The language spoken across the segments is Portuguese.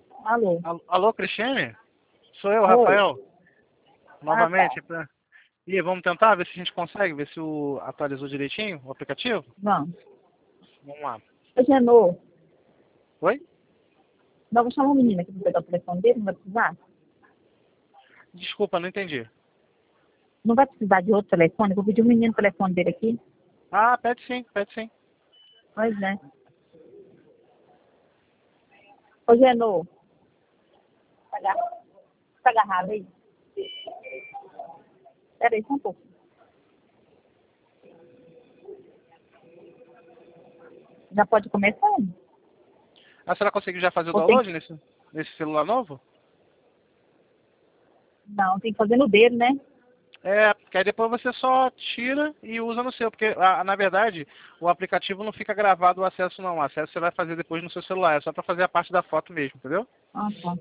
Alô? Alô, Cristiane? Sou eu, Oi. Rafael. Ah, Novamente. tá. E vamos tentar ver se a gente consegue, ver se atualizou direitinho o aplicativo? Vamos. Vamos lá. Ô, Genô, Oi? não, vou chamar o menino aqui para pegar o telefone dele, não vai precisar? Desculpa, não entendi. Não vai precisar de outro telefone? Vou pedir o menino o telefone dele aqui. Ah, pede sim, pede sim. Pois é. Ô, Genô, tá agarrado aí? Pera aí, só um pouco. Já pode começar? A senhora conseguiu já fazer o Ou tem... download nesse celular novo? Não, tem que fazer no dedo, né? É, porque aí depois você só tira e usa no seu, porque na verdade o aplicativo não fica gravado o acesso não, o acesso você vai fazer depois no seu celular, é só para fazer a parte da foto mesmo, entendeu? Ah, tá.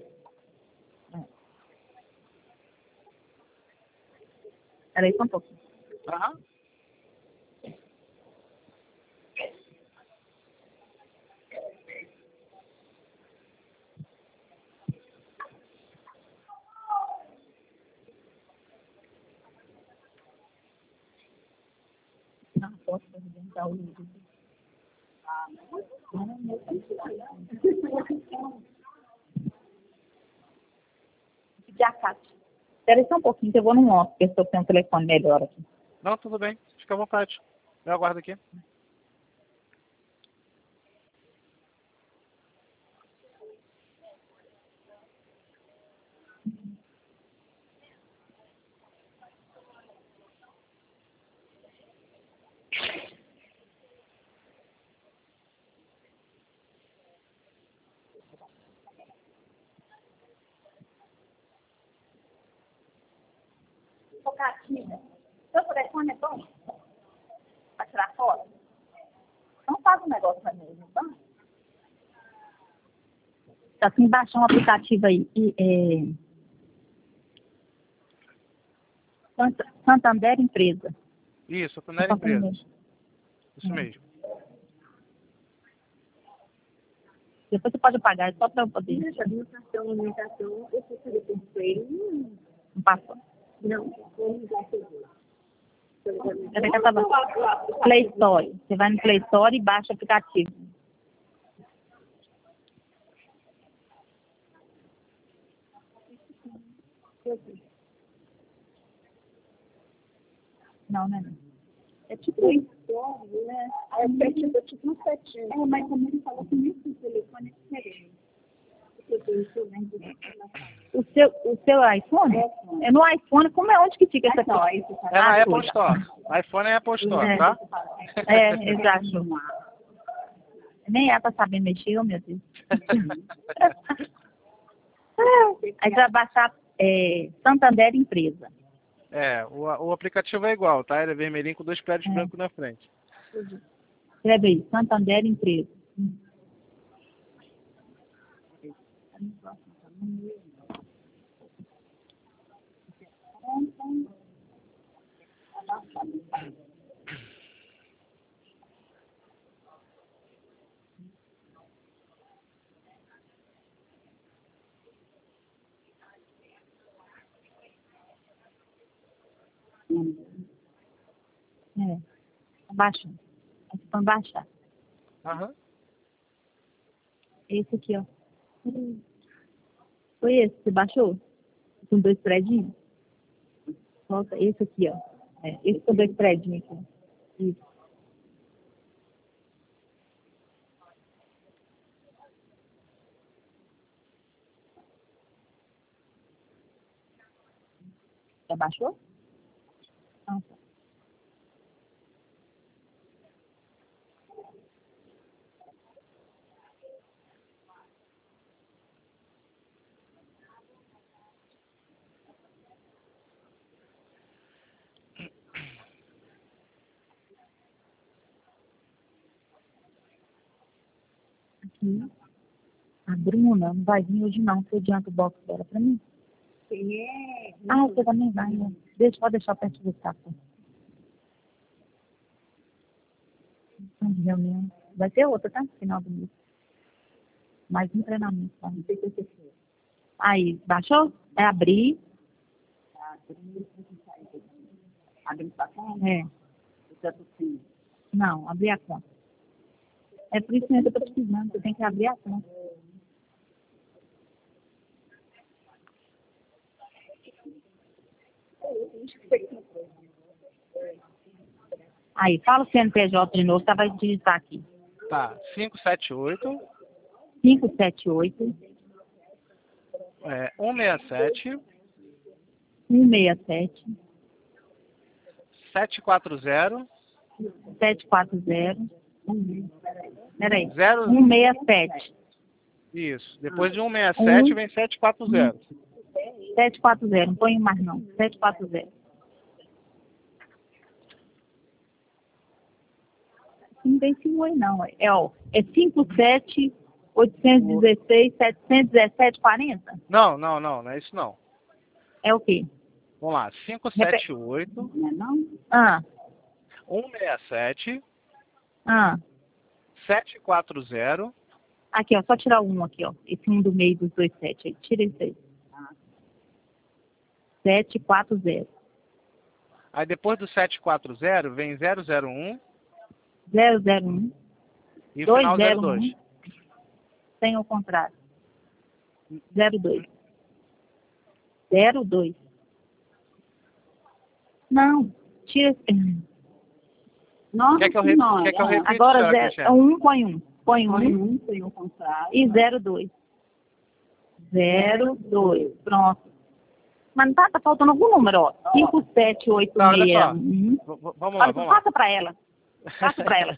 Pera aí, só um pouco. Aham. Não, posso dar o livro. Pedir a Cátia. Espera aí só um pouquinho, que eu vou no off, porque eu estou sem um telefone melhor aqui. Não, tudo bem, fica à vontade. Eu aguardo aqui. Ô, Catinha, seu telefone é bom? Pra tirar foto? Não faz um negócio pra mim, não tá? Tá assim, baixar um aplicativo aí. Santander Empresa. Isso, Santander Empresa. Isso mesmo. Depois você pode pagar, é só para eu poder. Deixa a alimentação, eu fui fazer com ele. Não passou. Não, ele já chegou. Peraí que eu tava... Play Store. Você vai no Play Store e baixa o aplicativo. Não, né? É tipo isso, né? É tipo um setinho. É, mas também ele falou que nesse telefone é diferente. O seu iPhone? É no iPhone, como é onde que fica essa coisa? É na Apple Store. iPhone é Apple Store, tá? É, exato. Nem ela tá sabendo mexer, oh, meu Deus. Aí você vai baixar Santander Empresa. É, o aplicativo é igual, tá? Ele é vermelhinho com 2 prédios brancos na frente. Escreve aí, Santander Empresa. Baixa. Aí você põe baixar. Aham. Esse aqui, ó. Foi esse que você baixou? Com 2 prédios? Volta, esse aqui, ó. Esse com 2 prédios aqui. Isso. Já baixou? Ah, tá. Aqui. A Bruna não vai vir hoje não. Você adianta o box dela pra mim? Ah, você também vai, né? Pode deixar perto do saco. Reunião. Vai ter outra, tá? Final do mês. Mais um treinamento. Tá? Aí, baixou? É abrir. Abrir sua conta? É. Não, abrir a conta. É por isso que eu estou precisando. Você tem que abrir a conta. Aí, fala o CNPJ de novo, tá? Vai digitar aqui. Tá, 578, 578 167, 167 740, 740. Peraí. 0. 167. Isso. Depois de 167 vem 740. 740. Não põe mais não. 740. Não tem esse oi não. É 57 816 717 40? Não é isso não. É o quê? Vamos lá, 578, Não é não? 167, Ah. 740, Aqui, ó. Só tirar um aqui, ó. Esse um do meio dos 27 aí. Tira esse aí. 740. aí depois do 740 vem 001 001. e o final 201. 02. Tem o contrário. 02. 02. Não. Tira esse. Nossa Quer que eu repita, Agora senhora Cristiane? 1 põe 1. Põe 1 Põe um, põe o contrário. e 02. 02. Pronto. Mas não tá faltando algum número, ó. 5786. Tá, olha só. Vamos lá, vamos lá. Passa pra ela. Passa pra ela.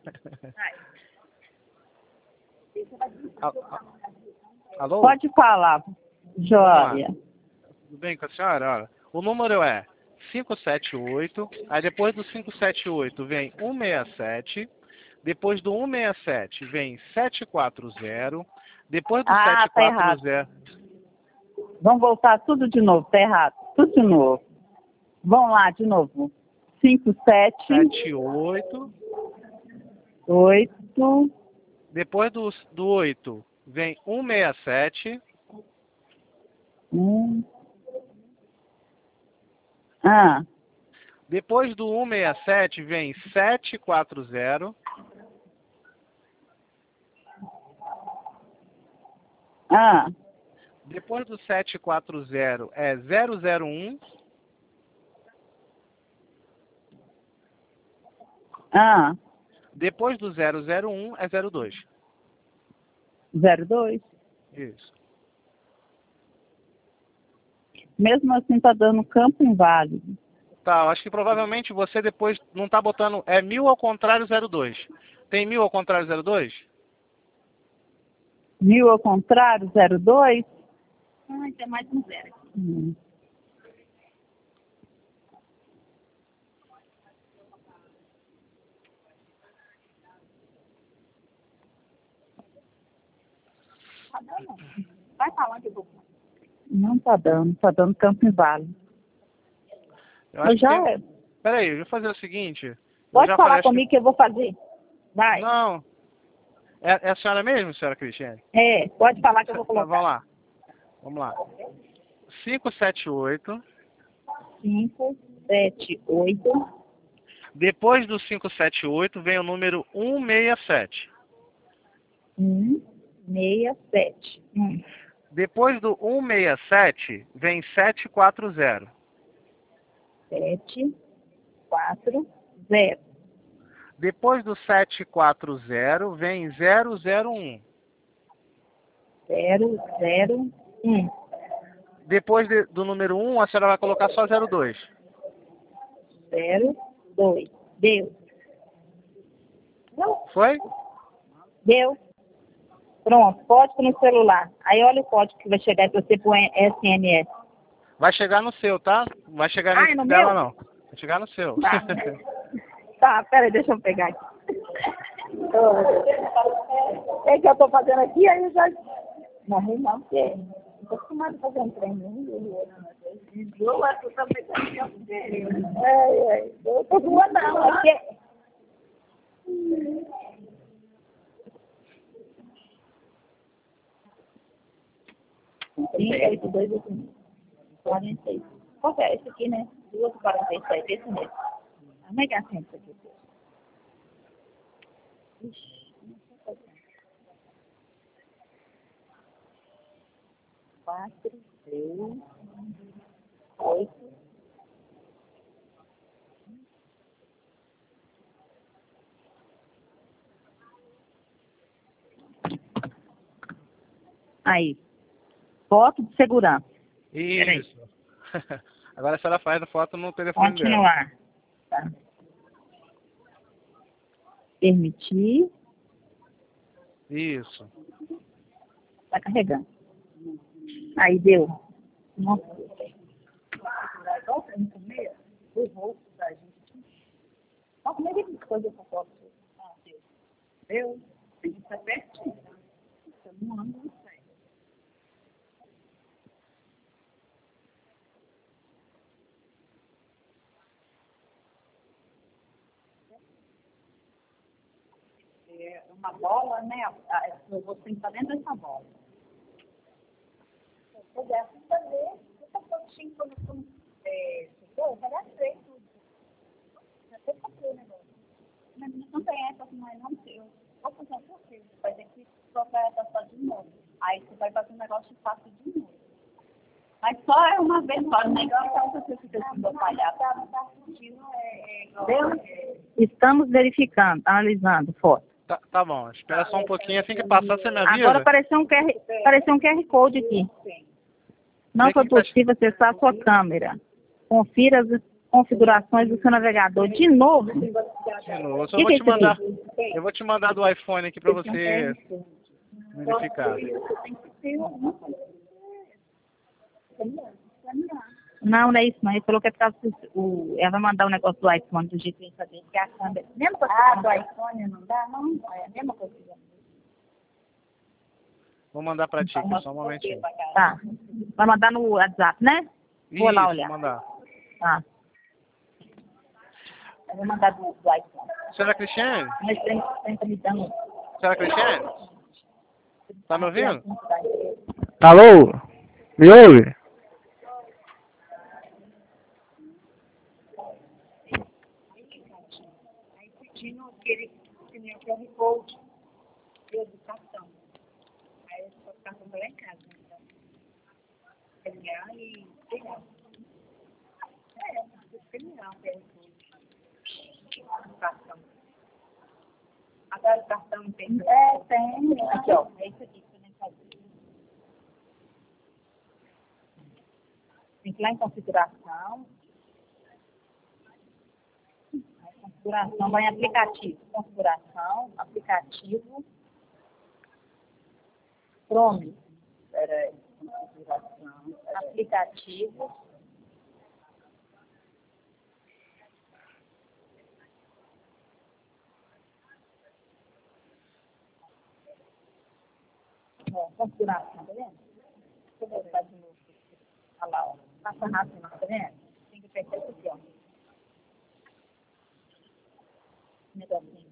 Alô? Pode falar, Jóia. Tudo bem com a senhora? Olha, o número é 578, aí depois do 578 vem 167, depois do 167 vem 740, depois do 740... Vamos voltar tudo de novo, tá errado. Tudo de novo. Vamos lá, de novo. 78, 8. depois do 8 vem 167, 1. depois do 167 vem 740, depois do 740 é 001, depois do 001 é 02. 02. Isso. Mesmo assim tá dando campo inválido. Tá, eu acho que provavelmente você depois não tá botando... É 1000 ao contrário 02. Tem 1000 ao contrário 02? 1000 ao contrário, 02? Tem mais um zero aqui. Vai falar que eu vou. Não tá dando campo inválido. Eu acho já que tem... Peraí, eu vou fazer o seguinte. Pode falar comigo que eu vou fazer. Vai. Não. É a senhora mesmo, senhora Cristiane? É, pode falar que eu vou colocar. Vamos lá. 578. 578. Depois do 578 vem o número 167. 167. Depois do 167 vem 740. 740. Depois do 740 vem 001. 001. Depois do número 1 a senhora vai colocar só 02. 02. Deu. Foi? Deu. Pronto, código no celular. Aí olha o código que vai chegar para você por SMS. Vai chegar no seu, tá? Não vai chegar no dela, meu? não. Vai chegar no seu. Tá. Tá, peraí, deixa eu pegar aqui. É que eu tô fazendo aqui, aí eu já... Morri não, porque... Não tô acostumada a fazer um trem, não. Tu também tá aqui. Eu tô boa não, é porque... 582, 46. Qual que é? Esse aqui, né? 247, esse mesmo. Como é que é a senha disso aqui? Ixi, não sei qual é. 4, 3, 8. Aí. Foto de segurança. Isso. Agora a senhora faz a foto no telefone dela. Continuar. Tá. Permitir. Isso. Tá carregando. Aí deu. Nossa. O rosto da gente. Olha como é que ele coisa essa foto. Deu. Tem que estar pertinho. Você não anda, não sei. É uma bola, né? Você tem que estar dentro dessa bola. Se pudesse fazer, essa fotinha quando chegou, eu cadastrei tudo. Já até comprei o negócio. Mas não tem essa, mas não sei. Eu vou fazer por quê? Você vai ter que trocar essa foto de novo. Aí você vai fazer um negócio de fato de novo. Mas só é uma vez só, né? Então você fica assim, palhaço. Estamos verificando, analisando foto. Tá bom, espera só um pouquinho, assim que passar você me avisa. Agora apareceu um QR Code aqui. Não foi possível acessar a sua câmera. Confira as configurações do seu navegador. De novo? De novo, eu só vou te mandar. Eu vou te mandar do iPhone aqui para você verificar. Não, não é isso, não. Ele falou que é por causa ela vai mandar o negócio do iPhone do jeito que ele fazer, que é a câmera. Mesma coisa do iPhone não dá, não? É a mesma coisa. Vou mandar para ti, só um momentinho. Tá. Vai mandar no WhatsApp, né? Vou lá olhar. Vou mandar. Tá. Eu vou mandar do iPhone. Senhora Cristiane? Mas tem me dando. Senhora Cristiane? Tá me ouvindo? Alô? Me ouve? Aí pedindo que ele tinha o QR Code de educação. Aí eu só ficava lá em casa, então. Pegar e pegar. Pegar o QR Code. Educação. Agora a educação tem. Tem. Aqui, ó. É isso aqui que você tem que fazer. Tem que ir lá em configuração. Configuração, vai em aplicativo. Configuração, aplicativo. Chrome. Peraí. Configuração. Aplicativo. Configuração, tá vendo? Deixa eu voltar de novo. Olha lá, ó. Passa rápido, tá vendo? Tem que apertar isso aqui, ó. Negocinho.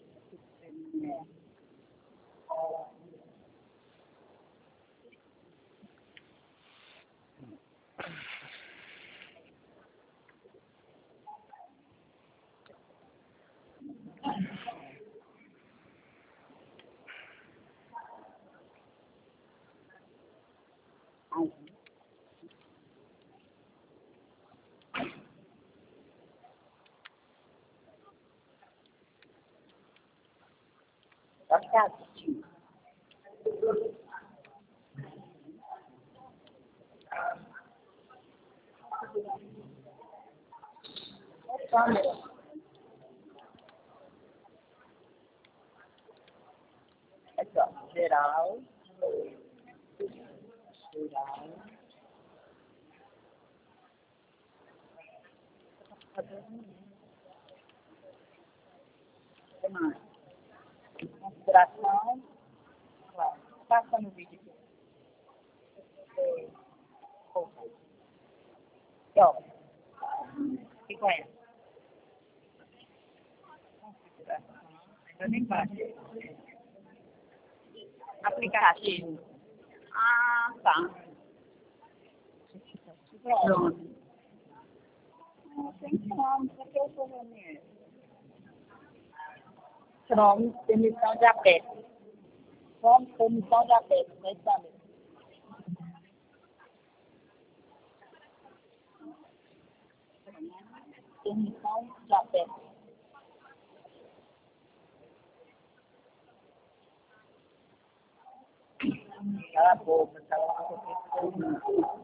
Pode ficar assistindo. Câmera. Aqui, ó. Geral. Geral. O que mais? Configuração. Lá. Passa no vídeo aqui. Aqui, ó. O que conhece? Configuração. Ainda nem baixa. Aplicativo. Ah, tá. Pronto. Tem Chrome, para que eu estou vendo? Chrome, permissão de aperto. Chrome, permissão de aperto, vai saber. Permissão de aperto. Cala a boca, cala a boca.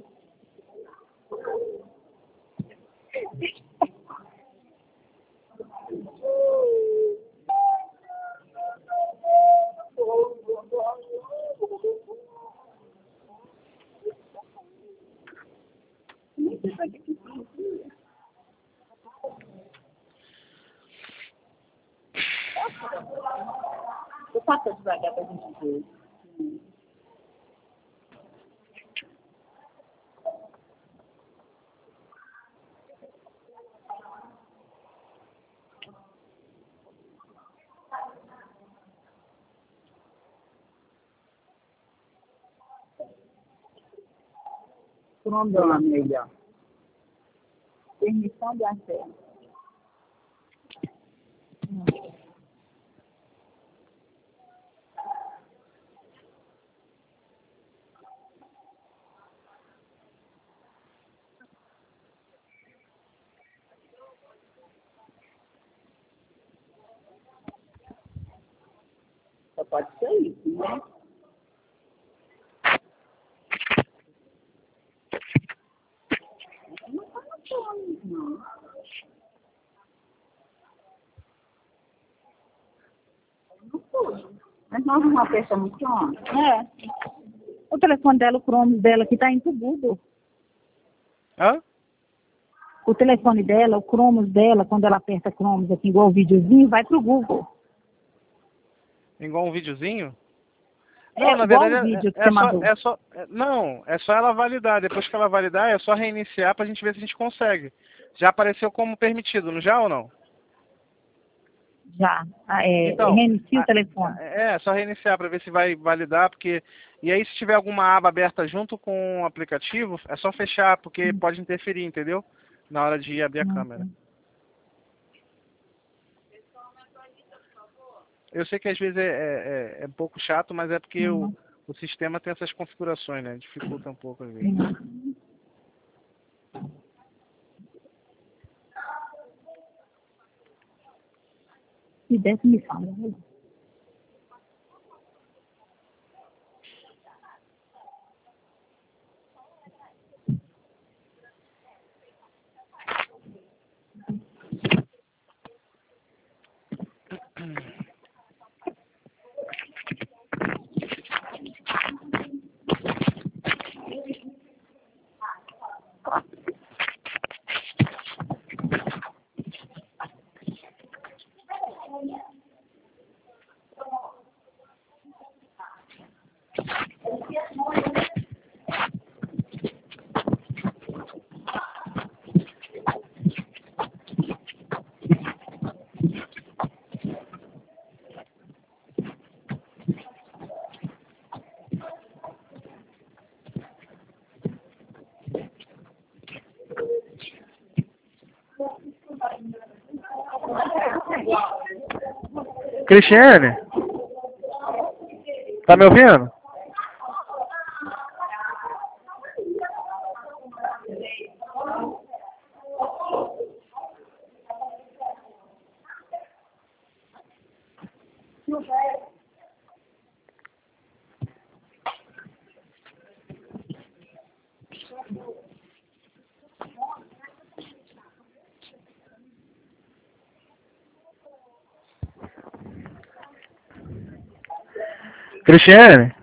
Eu passo devagar para a gente ver. Chrome melhor. Permissão de acesso. Só pode ser isso, né? Não está no Chrome, não. Mas nós não apertamos o Chrome? É. O telefone dela, o Chrome dela que tá indo pro Google. Hã? O telefone dela, o Chrome dela, quando ela aperta Chrome aqui, igual o videozinho, vai pro Google. Igual um videozinho? É, Não, na igual verdade o vídeo que você mandou. não, é só ela validar. Depois que ela validar, é só reiniciar pra gente ver se a gente consegue. Já apareceu como permitido, não já ou não? Já. Então, Reinicia o telefone. É só reiniciar para ver se vai validar, porque e aí se tiver alguma aba aberta junto com o aplicativo, é só fechar, porque pode interferir, entendeu? Na hora de abrir a câmera. Eu sei que às vezes é um pouco chato, mas é porque o sistema tem essas configurações, né? Dificulta um pouco às vezes. Se desse, me fala. Cristiane? Tá me ouvindo? Cristiane?